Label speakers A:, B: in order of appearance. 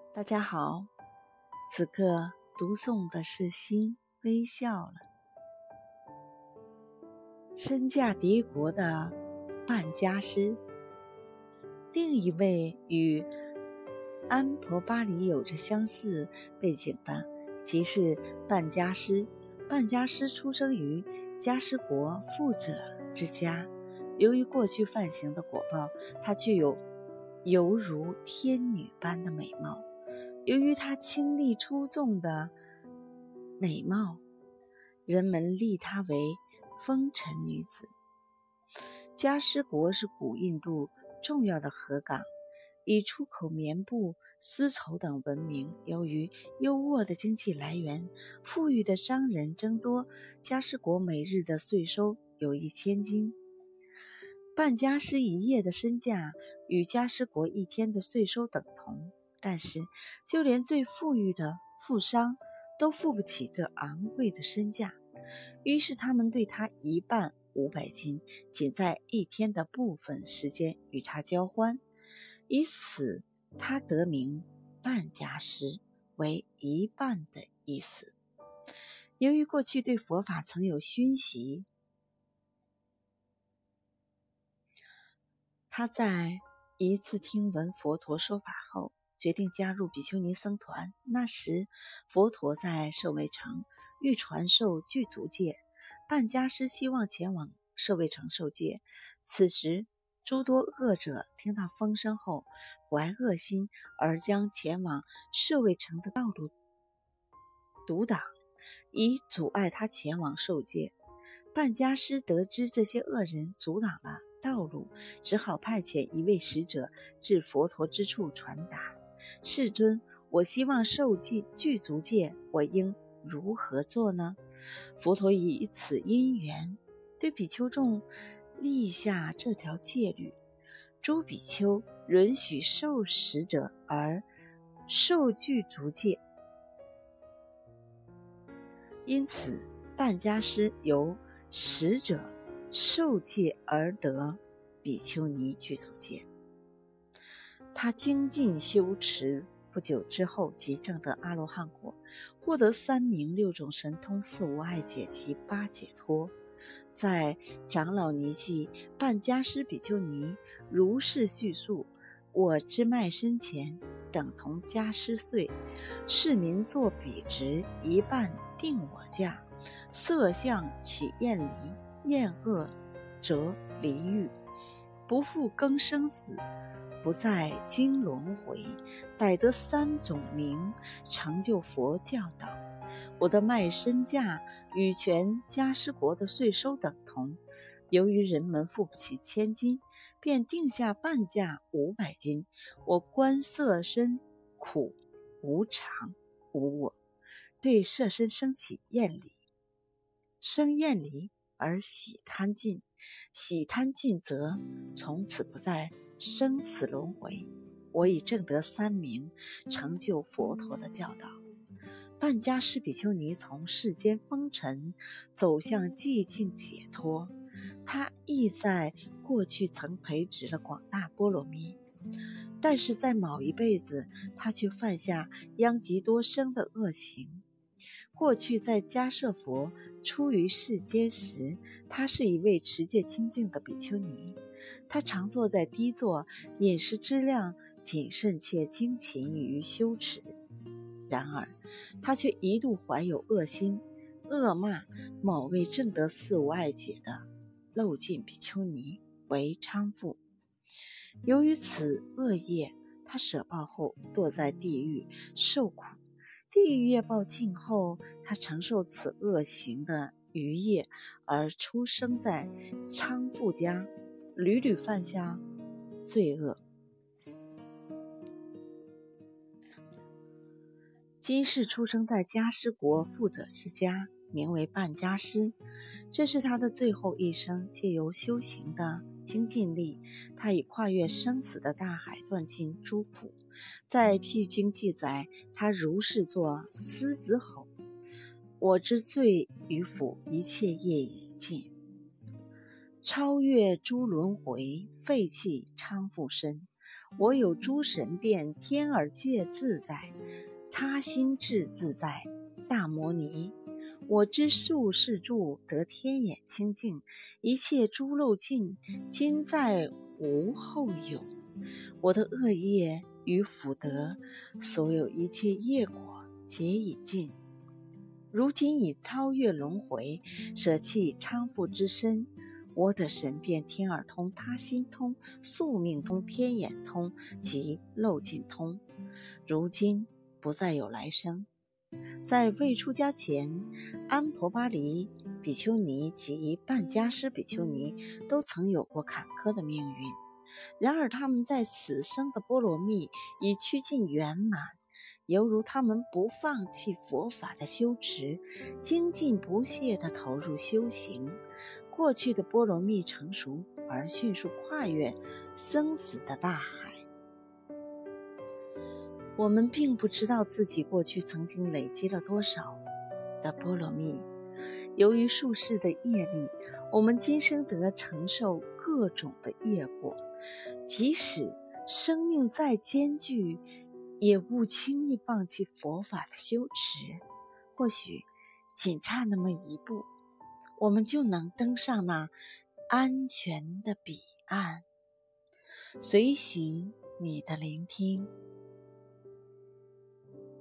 A: 大家好，此刻读诵的是心微笑了。身价敌国的半家师，另一位与安婆巴里有着相似背景的，即是半家师。半家师出生于迦湿国富者之家，由于过去犯行的果报，他具有犹如天女般的美貌。由于她清丽出众的美貌，人们立她为风尘女子。迦湿国是古印度重要的河港，以出口棉布、丝绸等闻名。由于优渥的经济来源，富裕的商人增多，迦湿国每日的税收有1000斤。半家师一夜的身价与迦湿国一天的税收等同，但是就连最富裕的富商都付不起这昂贵的身价，于是他们对他一半500斤，仅在一天的部分时间与他交欢，以此他得名半家师，为一半的意思。由于过去对佛法曾有熏习，他在一次听闻佛陀说法后，决定加入比丘尼僧团。那时佛陀在舍卫城，欲传授具足戒，半家师希望前往舍卫城受戒。此时诸多恶者听到风声后，怀恶心而将前往舍卫城的道路堵挡，以阻碍他前往受戒。半家师得知这些恶人阻挡了道路，只好派遣一位使者至佛陀之处传达：世尊，我希望受具足戒，我应如何做呢？佛陀以此因缘对比丘众立下这条戒律：诸比丘允许受使者而受具足戒。因此半家师由使者受戒而得比丘尼具足戒。他精进修持，不久之后即证得阿罗汉果，获得3明6种神通、4无碍解及8解脱。在长老尼记半家师比丘尼如是叙述：我之卖身钱等同家师岁，市民作比值，一半定我价，色相起厌离，厌恶则离欲，不复更生死，不再经轮回，逮得3种名，成就佛教导。我的卖身价与全迦湿国的税收等同，由于人们付不起1000斤，便定下半价500斤。我观色身苦无常无我，对色身生起厌离，生厌离而喜贪尽，喜贪尽则从此不再生死轮回。我已证得3明，成就佛陀的教导。半家师比丘尼从世间风尘走向寂静解脱。他亦在过去曾培植了广大波罗蜜，但是在某一辈子，他却犯下殃及多生的恶行。过去在迦舍佛出于世间时，他是一位持戒清净的比丘尼。他常坐在低座，饮食质量谨慎且精勤于修持。然而他却一度怀有恶心，恶骂某位证得4无碍解的漏尽比丘尼为娼妇。由于此恶业，他舍报后堕在地狱受苦。地狱业报尽后，他承受此恶行的余业，而出生在娼妇家，屡屡犯下罪恶。今世出生在迦湿国富者之家，名为半家师。这是他的最后一生，借由修行的精进力，他已跨越生死的大海，断尽诸苦。在譬喻经记载，他如是作狮子吼：我之罪与否，一切业已尽，超越诸轮回，废弃娼妇身。 我有诸神变，天耳界自在，他心智自在，大摩尼。我知术士住，得天眼清净，一切诸漏尽，今在无后有。我的恶业与福德，所有一切业果皆已尽。如今已超越轮回，舍弃娼妇之身，我得神变天耳通、他心通、宿命通、天眼通及漏尽通。如今不再有来生。在未出家前，安婆巴黎比丘尼及半迦湿比丘尼都曾有过坎坷的命运。然而他们在此生的波罗蜜已趋近圆满，犹如他们不放弃佛法的修持，精进不懈地投入修行，过去的波罗蜜成熟而迅速跨越生死的大海。我们并不知道自己过去曾经累积了多少的波罗蜜，由于数世的业力，我们今生得承受各种的业果，即使生命再艰巨，也勿轻易放弃佛法的修持。或许仅差那么一步，我们就能登上那安全的彼岸。随喜你的聆听。